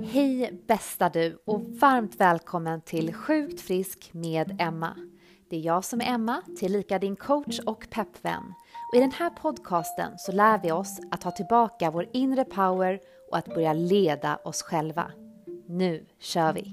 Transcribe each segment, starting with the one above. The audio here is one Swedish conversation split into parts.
Hej bästa du och varmt välkommen till Sjukt frisk med Emma. Det är jag som är Emma, tillika din coach och peppvän. Och i den här podcasten så lär vi oss att ta tillbaka vår inre power och att börja leda oss själva. Nu kör vi!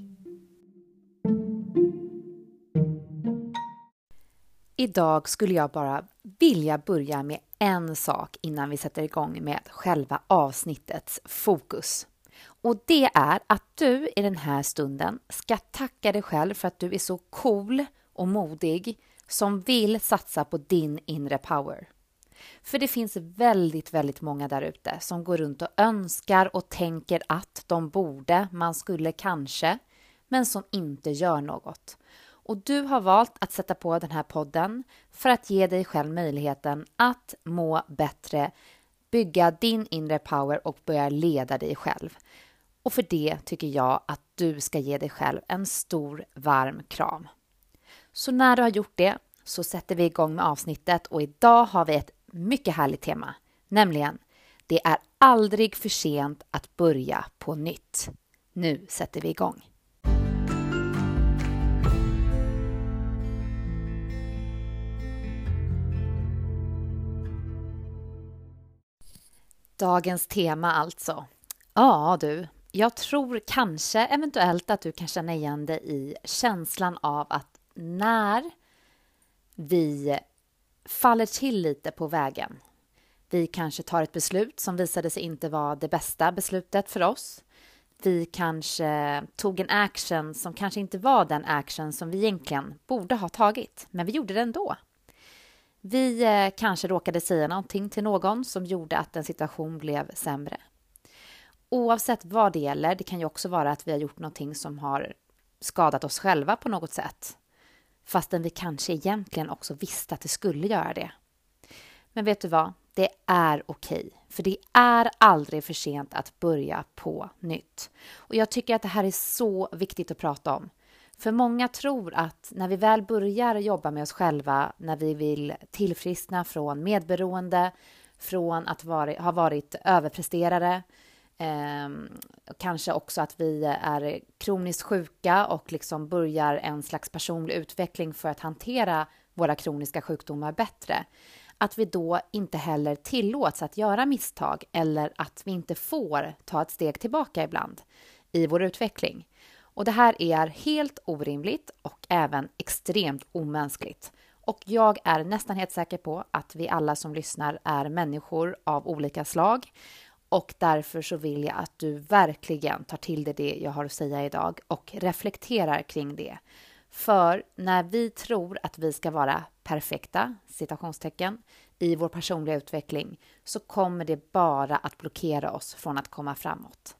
Idag skulle jag bara vilja börja med en sak innan vi sätter igång med själva avsnittets fokus. Och det är att du i den här stunden ska tacka dig själv för att du är så cool och modig som vill satsa på din inre power. För det finns väldigt många där ute som går runt och önskar och tänker att de borde, man skulle kanske, men som inte gör något. Och du har valt att sätta på den här podden för att ge dig själv möjligheten att må bättre, bygga din inre power och börja leda dig själv. Och för det tycker jag att du ska ge dig själv en stor varm kram. Så när du har gjort det så sätter vi igång med avsnittet och idag har vi ett mycket härligt tema. Nämligen, det är aldrig för sent att börja på nytt. Nu sätter vi igång. Dagens tema alltså. Ja du, jag tror kanske eventuellt att du kan känna igen dig i känslan av att när vi faller till lite på vägen. Vi kanske tar ett beslut som visade sig inte vara det bästa beslutet för oss. Vi kanske tog en action som kanske inte var den action som vi egentligen borde ha tagit, men vi gjorde det ändå. Vi kanske råkade säga någonting till någon som gjorde att en situation blev sämre. Oavsett vad det gäller, det kan ju också vara att vi har gjort någonting som har skadat oss själva på något sätt. Fastän vi kanske egentligen också visste att det skulle göra det. Men vet du vad? Det är okej. För det är aldrig för sent att börja på nytt. Och jag tycker att det här är så viktigt att prata om. För många tror att när vi väl börjar jobba med oss själva, när vi vill tillfriskna från medberoende, från att ha varit överpresterare, kanske också att vi är kroniskt sjuka och liksom börjar en slags personlig utveckling för att hantera våra kroniska sjukdomar bättre. Att vi då inte heller tillåts att göra misstag eller att vi inte får ta ett steg tillbaka ibland i vår utveckling. Och det här är helt orimligt och även extremt omänskligt. Och jag är nästan helt säker på att vi alla som lyssnar är människor av olika slag. Och därför så vill jag att du verkligen tar till dig det jag har att säga idag och reflekterar kring det. För när vi tror att vi ska vara perfekta, citationstecken, i vår personliga utveckling så kommer det bara att blockera oss från att komma framåt.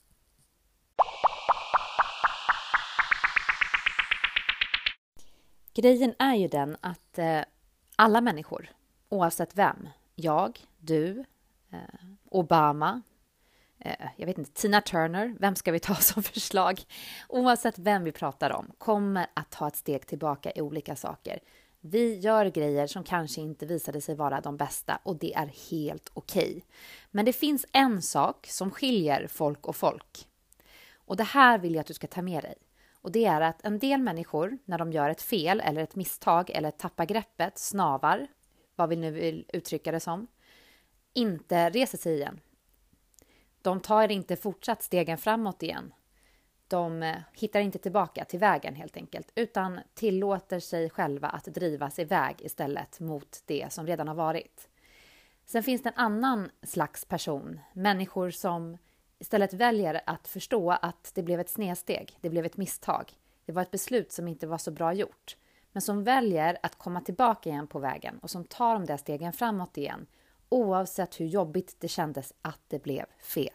Grejen är ju den att alla människor, oavsett vem, jag, du, Obama, jag vet inte, Tina Turner, vem ska vi ta som förslag? Oavsett vem vi pratar om kommer att ta ett steg tillbaka i olika saker. Vi gör grejer som kanske inte visade sig vara de bästa och det är helt okej. Men det finns en sak som skiljer folk och folk. Och det här vill jag att du ska ta med dig. Och det är att en del människor, när de gör ett fel eller ett misstag eller tappar greppet, snavar, vad vi nu vill uttrycka det som, inte reser sig igen. De tar inte fortsatt stegen framåt igen. De hittar inte tillbaka till vägen helt enkelt, utan tillåter sig själva att drivas iväg istället mot det som redan har varit. Sen finns det en annan slags person, människor som istället väljer att förstå att det blev ett snedsteg, det blev ett misstag. Det var ett beslut som inte var så bra gjort. Men som väljer att komma tillbaka igen på vägen och som tar de där stegen framåt igen. Oavsett hur jobbigt det kändes att det blev fel.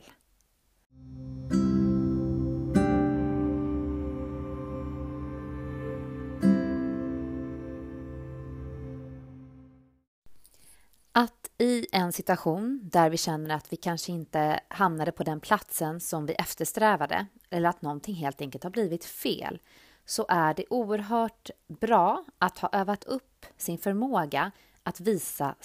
Att i en situation där vi känner att vi kanske inte hamnade på den platsen som vi eftersträvade eller att någonting helt enkelt har blivit fel, så är det oerhört bra att ha övat upp sin förmåga att visa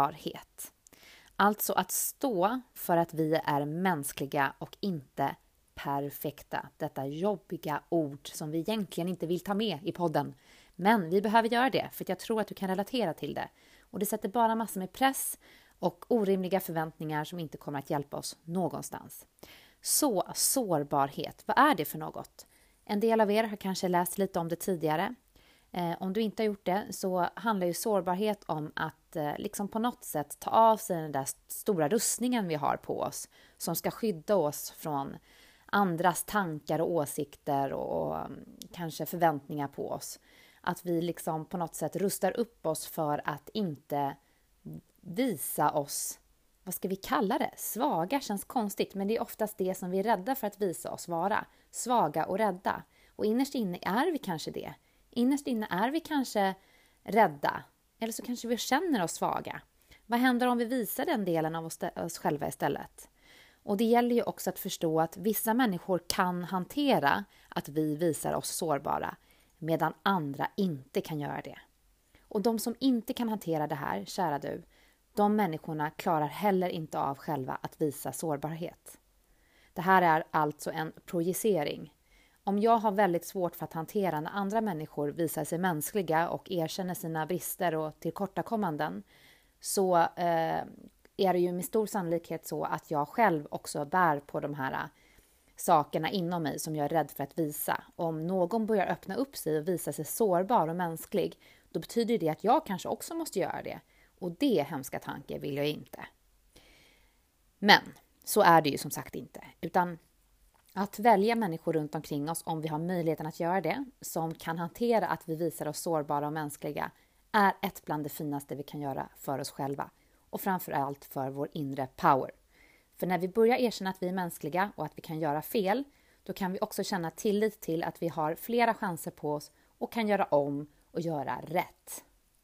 sårbarhet. Alltså att stå för att vi är mänskliga och inte imperfekta, detta jobbiga ord som vi egentligen inte vill ta med i podden. Men vi behöver göra det för att jag tror att du kan relatera till det. Och det sätter bara massor med press och orimliga förväntningar som inte kommer att hjälpa oss någonstans. Så sårbarhet, vad är det för något? En del av er har kanske läst lite om det tidigare. Om du inte har gjort det så handlar ju sårbarhet om att liksom på något sätt ta av sig den där stora rustningen vi har på oss som ska skydda oss från andras tankar och åsikter och kanske förväntningar på oss. Att vi liksom på något sätt rustar upp oss för att inte visa oss, vad ska vi kalla det? Svaga känns konstigt, men det är oftast det som vi är rädda för att visa oss vara. Svaga och rädda. Och innerst inne är vi kanske det. Innerst inne är vi kanske rädda. Eller så kanske vi känner oss svaga. Vad händer om vi visar den delen av oss själva istället? Och det gäller ju också att förstå att vissa människor kan hantera att vi visar oss sårbara, medan andra inte kan göra det. Och de som inte kan hantera det här, kära du, de människorna klarar heller inte av själva att visa sårbarhet. Det här är alltså en projicering. Om jag har väldigt svårt för att hantera när andra människor visar sig mänskliga och erkänner sina brister och tillkortakommanden, så är det ju med stor sannolikhet så att jag själv också bär på de här sakerna inom mig som jag är rädd för att visa. Om någon börjar öppna upp sig och visa sig sårbar och mänsklig, då betyder det att jag kanske också måste göra det. Och det hemska tanke vill jag inte. Men så är det ju som sagt inte. Utan att välja människor runt omkring oss, om vi har möjligheten att göra det, som kan hantera att vi visar oss sårbara och mänskliga, är ett bland det finaste vi kan göra för oss själva. Och framförallt för vår inre power. För när vi börjar erkänna att vi är mänskliga och att vi kan göra fel, då kan vi också känna tillit till att vi har flera chanser på oss och kan göra om och göra rätt.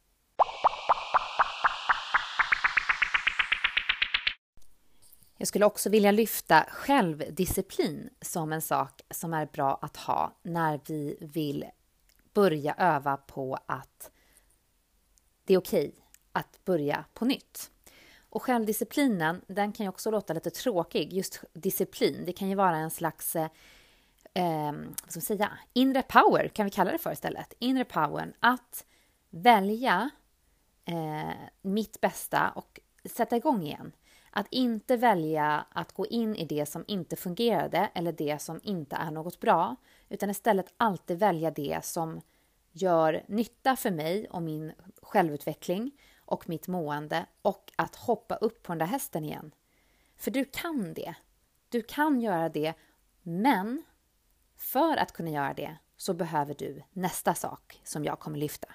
Jag skulle också vilja lyfta självdisciplin som en sak som är bra att ha när vi vill börja öva på att det är okej att börja på nytt. Och självdisciplinen, den kan ju också låta lite tråkig. Just disciplin, det kan ju vara en slags vad ska man säga, inre power kan vi kalla det för istället. Inre powern, att välja mitt bästa och sätta igång igen. Att inte välja att gå in i det som inte fungerade eller det som inte är något bra, utan istället alltid välja det som gör nytta för mig och min självutveckling och mitt mående, och att hoppa upp på den där hästen igen. För du kan det. Du kan göra det, men för att kunna göra det så behöver du nästa sak som jag kommer lyfta.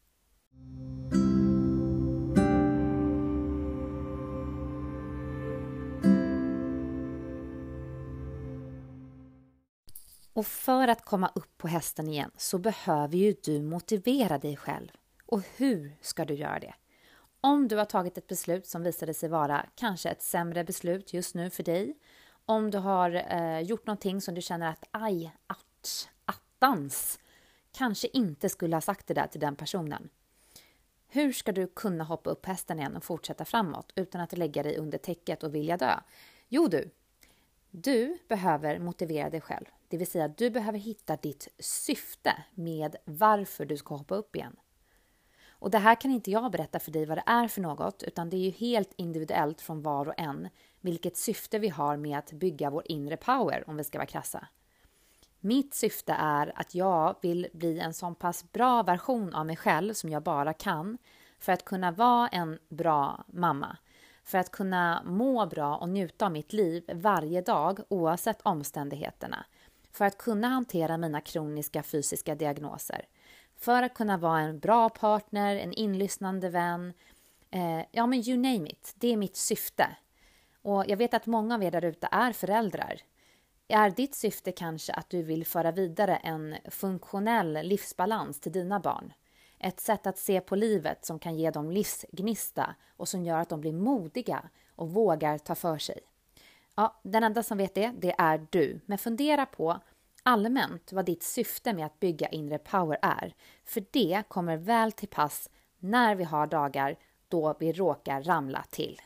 Och för att komma upp på hästen igen så behöver ju du motivera dig själv. Och hur ska du göra det? Om du har tagit ett beslut som visade sig vara kanske ett sämre beslut just nu för dig. Om du har gjort någonting som du känner att attans, kanske inte skulle ha sagt det där till den personen. Hur ska du kunna hoppa upp hästen igen och fortsätta framåt utan att lägga dig under täcket och vilja dö? Jo du behöver motivera dig själv. Det vill säga att du behöver hitta ditt syfte med varför du ska hoppa upp igen. Och det här kan inte jag berätta för dig vad det är för något, utan det är ju helt individuellt från var och en vilket syfte vi har med att bygga vår inre power, om vi ska vara krassa. Mitt syfte är att jag vill bli en sån pass bra version av mig själv som jag bara kan för att kunna vara en bra mamma. För att kunna må bra och njuta av mitt liv varje dag oavsett omständigheterna. För att kunna hantera mina kroniska fysiska diagnoser. För att kunna vara en bra partner, en inlyssnande vän. Ja men you name it, det är mitt syfte. Och jag vet att många av er där ute är föräldrar. Är ditt syfte kanske att du vill föra vidare en funktionell livsbalans till dina barn? Ett sätt att se på livet som kan ge dem livsgnista och som gör att de blir modiga och vågar ta för sig. Ja, den enda som vet det är du. Men fundera på allmänt vad ditt syfte med att bygga inre power är. För det kommer väl till pass när vi har dagar då vi råkar ramla till.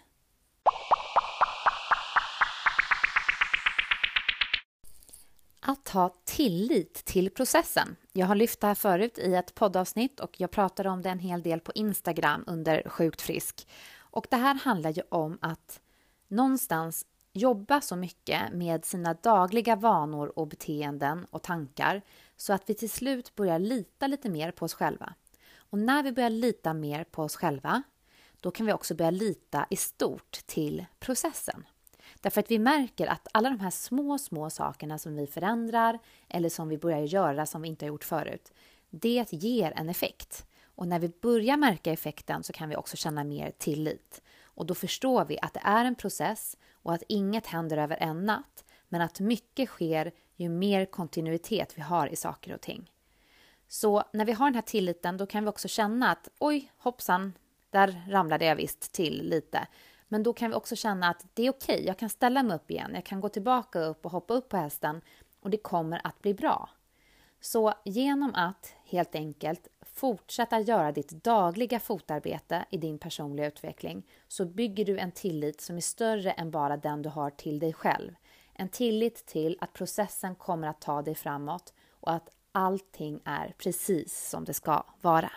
Att ha tillit till processen. Jag har lyft det här förut i ett poddavsnitt och jag pratade om det en hel del på Instagram under Sjukt frisk. Och det här handlar ju om att någonstans jobba så mycket med sina dagliga vanor och beteenden och tankar så att vi till slut börjar lita lite mer på oss själva. Och när vi börjar lita mer på oss själva, då kan vi också börja lita i stort till processen. Därför att vi märker att alla de här små sakerna som vi förändrar eller som vi börjar göra som vi inte har gjort förut, det ger en effekt. Och när vi börjar märka effekten så kan vi också känna mer tillit. Och då förstår vi att det är en process och att inget händer över en natt, men att mycket sker ju mer kontinuitet vi har i saker och ting. Så när vi har den här tilliten, då kan vi också känna att oj, hoppsan, där ramlade jag visst till lite. Men då kan vi också känna att det är okej, jag kan ställa mig upp igen, jag kan gå tillbaka upp och hoppa upp på hästen och det kommer att bli bra. Så genom att helt enkelt fortsätta göra ditt dagliga fotarbete i din personliga utveckling så bygger du en tillit som är större än bara den du har till dig själv. En tillit till att processen kommer att ta dig framåt och att allting är precis som det ska vara.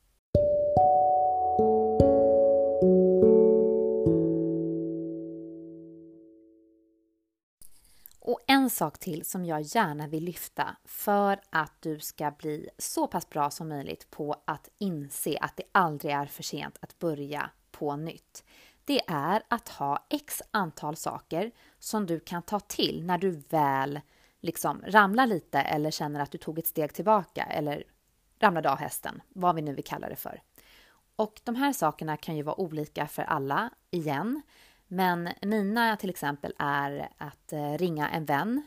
Och en sak till som jag gärna vill lyfta för att du ska bli så pass bra som möjligt på att inse att det aldrig är för sent att börja på nytt. Det är att ha x antal saker som du kan ta till när du väl ramlar lite eller känner att du tog ett steg tillbaka eller ramlade av hästen, vad vi nu vill kalla det för. Och de här sakerna kan ju vara olika för alla igen. Men mina till exempel är att ringa en vän.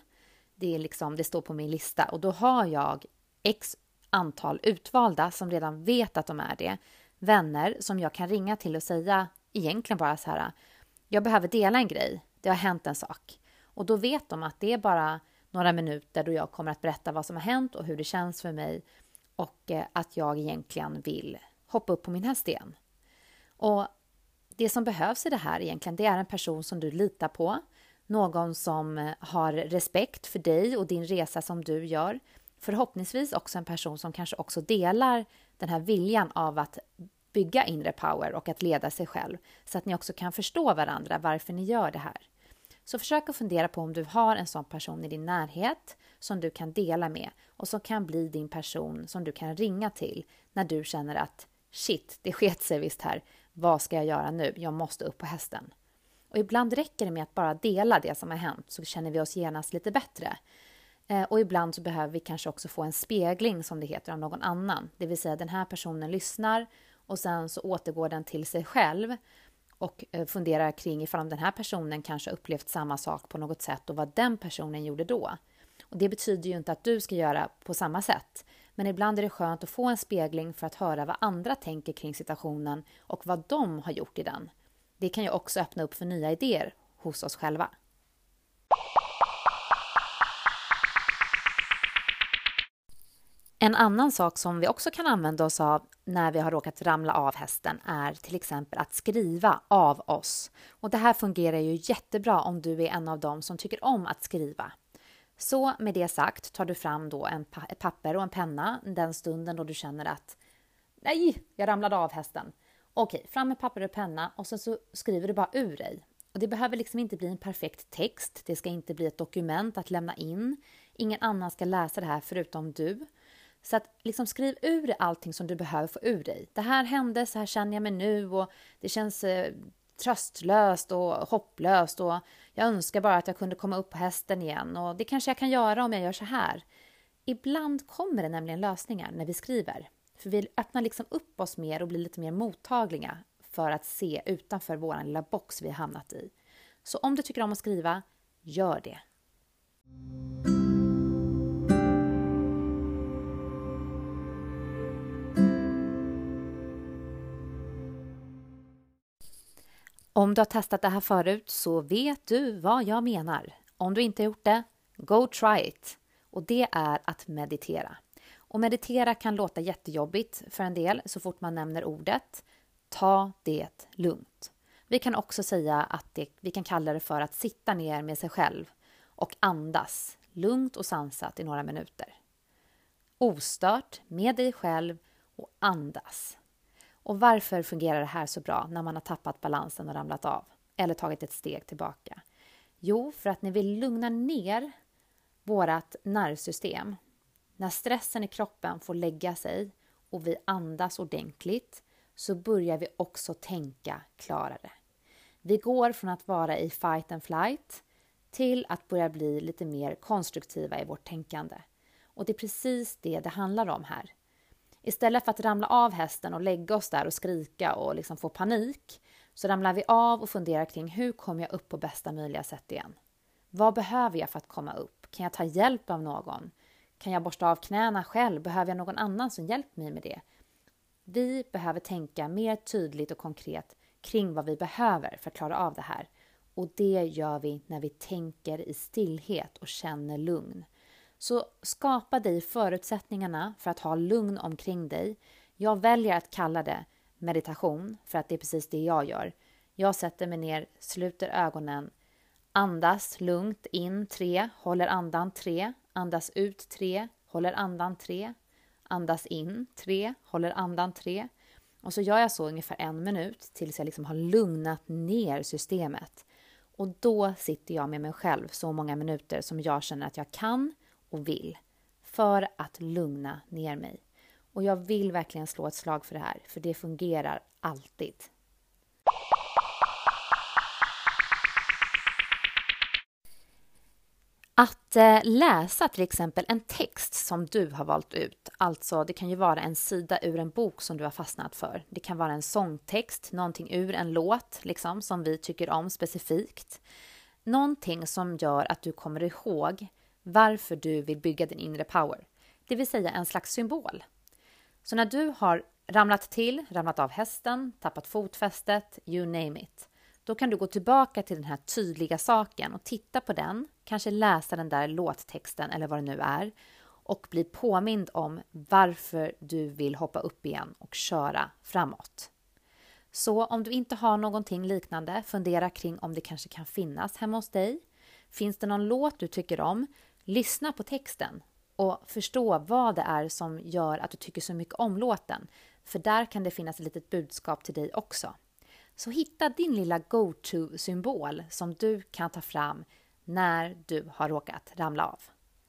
Det står på min lista och då har jag x antal utvalda som redan vet att de är det. Vänner som jag kan ringa till och säga egentligen bara så här: jag behöver dela en grej, det har hänt en sak. Och då vet de att det är bara några minuter då jag kommer att berätta vad som har hänt och hur det känns för mig. Och att jag egentligen vill hoppa upp på min häst igen. Och det som behövs i det här egentligen, det är en person som du litar på. Någon som har respekt för dig och din resa som du gör. Förhoppningsvis också en person som kanske också delar den här viljan av att bygga inre power och att leda sig själv. Så att ni också kan förstå varandra varför ni gör det här. Så försök att fundera på om du har en sån person i din närhet som du kan dela med. Och som kan bli din person som du kan ringa till när du känner att shit, det sket sig visst här. Vad ska jag göra nu? Jag måste upp på hästen. Och ibland räcker det med att bara dela det som har hänt så känner vi oss genast lite bättre. Och ibland så behöver vi kanske också få en spegling som det heter av någon annan. Det vill säga den här personen lyssnar och sen så återgår den till sig själv och funderar kring ifall den här personen kanske upplevt samma sak på något sätt och vad den personen gjorde då. Och det betyder ju inte att du ska göra på samma sätt. Men ibland är det skönt att få en spegling för att höra vad andra tänker kring situationen och vad de har gjort i den. Det kan ju också öppna upp för nya idéer hos oss själva. En annan sak som vi också kan använda oss av när vi har råkat ramla av hästen är till exempel att skriva av oss. Och det här fungerar ju jättebra om du är en av dem som tycker om att skriva. Så med det sagt tar du fram då ett papper och en penna den stunden då du känner att nej, jag ramlade av hästen. Okej, fram med papper och penna och sen så skriver du bara ur dig. Och det behöver inte bli en perfekt text. Det ska inte bli ett dokument att lämna in. Ingen annan ska läsa det här förutom du. Så att skriv ur dig allting som du behöver få ur dig. Det här hände, så här känner jag mig nu och det känns tröstlöst och hopplöst och jag önskar bara att jag kunde komma upp på hästen igen och det kanske jag kan göra om jag gör så här. Ibland kommer det nämligen lösningar när vi skriver. För vi öppnar upp oss mer och blir lite mer mottagliga för att se utanför vår lilla box vi har hamnat i. Så om du tycker om att skriva, gör det. Om du har testat det här förut så vet du vad jag menar. Om du inte har gjort det, go try it. Och det är att meditera. Och meditera kan låta jättejobbigt för en del så fort man nämner ordet. Ta det lugnt. Vi kan också säga att vi kan kalla det för att sitta ner med sig själv och andas lugnt och sansat i några minuter. Ostört, med dig själv och andas. Och varför fungerar det här så bra när man har tappat balansen och ramlat av? Eller tagit ett steg tillbaka? Jo, för att när vi lugnar ner vårt nervsystem, när stressen i kroppen får lägga sig och vi andas ordentligt, så börjar vi också tänka klarare. Vi går från att vara i fight and flight till att börja bli lite mer konstruktiva i vårt tänkande. Och det är precis det handlar om här. Istället för att ramla av hästen och lägga oss där och skrika och liksom få panik, så ramlar vi av och funderar kring hur kommer jag upp på bästa möjliga sätt igen? Vad behöver jag för att komma upp? Kan jag ta hjälp av någon? Kan jag borsta av knäna själv? Behöver jag någon annan som hjälper mig med det? Vi behöver tänka mer tydligt och konkret kring vad vi behöver för att klara av det här. Och det gör vi när vi tänker i stillhet och känner lugn. Så skapa dig förutsättningarna för att ha lugn omkring dig. Jag väljer att kalla det meditation för att det är precis det jag gör. Jag sätter mig ner, sluter ögonen, andas lugnt in 3, håller andan 3, andas ut 3, håller andan 3, andas in 3, håller andan 3. Och så gör jag så ungefär 1 minut tills jag liksom har lugnat ner systemet. Och då sitter jag med mig själv så många minuter som jag känner att jag kan och vill för att lugna ner mig. Och jag vill verkligen slå ett slag för det här, för det fungerar alltid. Att läsa till exempel en text som du har valt ut, alltså det kan ju vara en sida ur en bok som du har fastnat för. Det kan vara en sångtext, någonting ur en låt liksom, som vi tycker om specifikt. Någonting som gör att du kommer ihåg varför du vill bygga din inre power. Det vill säga en slags symbol. Så när du har ramlat av hästen, tappat fotfästet, you name it. Då kan du gå tillbaka till den här tydliga saken och titta på den. Kanske läsa den där låttexten eller vad det nu är. Och bli påmind om varför du vill hoppa upp igen och köra framåt. Så om du inte har någonting liknande, fundera kring om det kanske kan finnas hemma hos dig. Finns det någon låt du tycker om? Lyssna på texten och förstå vad det är som gör att du tycker så mycket om låten. För där kan det finnas ett litet budskap till dig också. Så hitta din lilla go-to-symbol som du kan ta fram när du har råkat ramla av.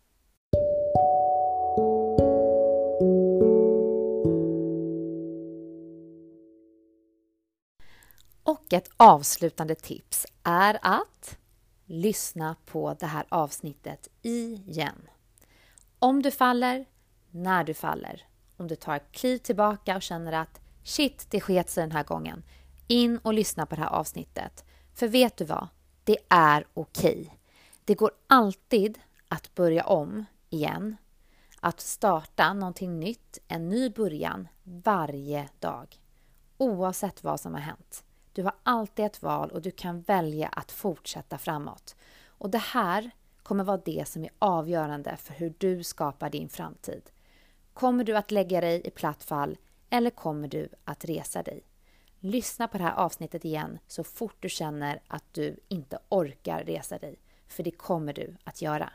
Och ett avslutande tips är att lyssna på det här avsnittet igen. Om du faller, när du faller. Om du tar ett kliv tillbaka och känner att shit, det sket sig den här gången. In och lyssna på det här avsnittet. För vet du vad? Det är okej. Det går alltid att börja om igen. Att starta någonting nytt, en ny början varje dag. Oavsett vad som har hänt. Du har alltid ett val och du kan välja att fortsätta framåt. Och det här kommer vara det som är avgörande för hur du skapar din framtid. Kommer du att lägga dig i platt fall eller kommer du att resa dig? Lyssna på det här avsnittet igen så fort du känner att du inte orkar resa dig. För det kommer du att göra.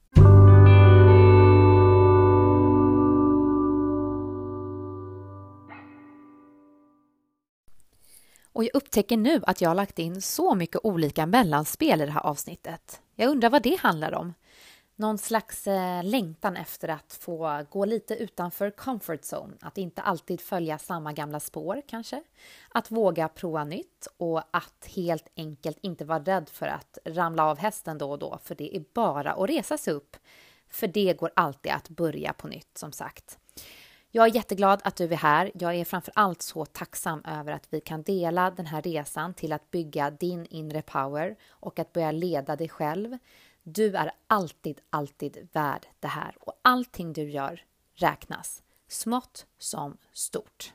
Och jag upptäcker nu att jag har lagt in så mycket olika mellanspel i det här avsnittet. Jag undrar vad det handlar om. Någon slags längtan efter att få gå lite utanför comfort zone. Att inte alltid följa samma gamla spår kanske. Att våga prova nytt och att helt enkelt inte vara rädd för att ramla av hästen då och då. För det är bara att resa sig upp. För det går alltid att börja på nytt som sagt. Jag är jätteglad att du är här. Jag är framför allt så tacksam över att vi kan dela den här resan till att bygga din inre power och att börja leda dig själv. Du är alltid värd det här och allting du gör räknas, smått som stort.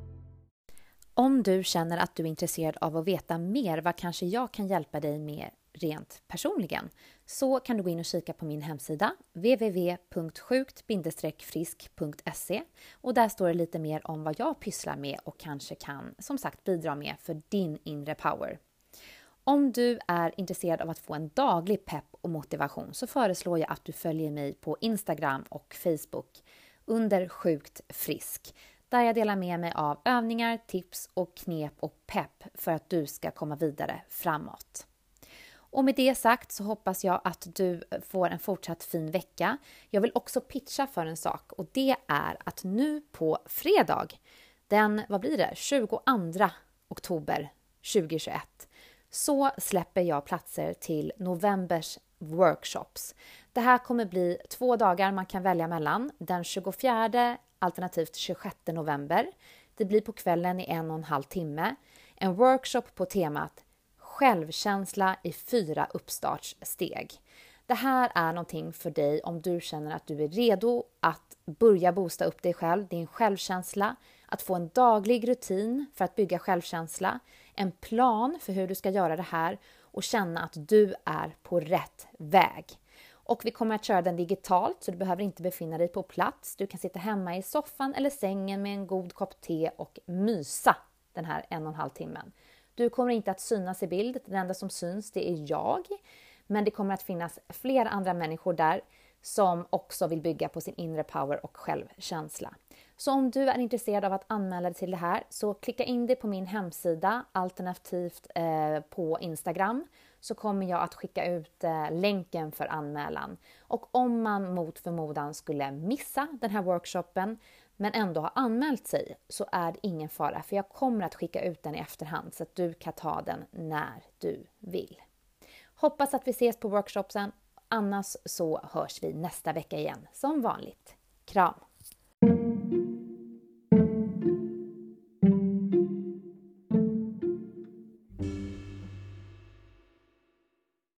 Om du känner att du är intresserad av att veta mer, vad kanske jag kan hjälpa dig med rent personligen så kan du gå in och kika på min hemsida www.sjukt-frisk.se och där står det lite mer om vad jag pysslar med och kanske kan som sagt bidra med för din inre power. Om du är intresserad av att få en daglig pepp och motivation så föreslår jag att du följer mig på Instagram och Facebook under Sjukt frisk, där jag delar med mig av övningar, tips och knep och pepp för att du ska komma vidare framåt. Och med det sagt så hoppas jag att du får en fortsatt fin vecka. Jag vill också pitcha för en sak och det är att nu på fredag, den 22 oktober 2021, så släpper jag platser till novembers workshops. Det här kommer bli 2 dagar man kan välja mellan, den 24 alternativt 26 november. Det blir på kvällen i 1,5 timme. En workshop på temat självkänsla i 4 uppstartssteg. Det här är någonting för dig om du känner att du är redo att börja boosta upp dig själv, din självkänsla, att få en daglig rutin för att bygga självkänsla, en plan för hur du ska göra det här och känna att du är på rätt väg. Och vi kommer att köra den digitalt så du behöver inte befinna dig på plats. Du kan sitta hemma i soffan eller sängen med en god kopp te och mysa den här 1,5 timmen. Du kommer inte att synas i bild, det enda som syns det är jag. Men det kommer att finnas flera andra människor där som också vill bygga på sin inre power och självkänsla. Så om du är intresserad av att anmäla dig till det här så klicka in dig på min hemsida alternativt på Instagram så kommer jag att skicka ut länken för anmälan. Och om man mot förmodan skulle missa den här workshopen men ändå har anmält sig så är det ingen fara för jag kommer att skicka ut den i efterhand så att du kan ta den när du vill. Hoppas att vi ses på workshopsen, annars så hörs vi nästa vecka igen som vanligt. Kram!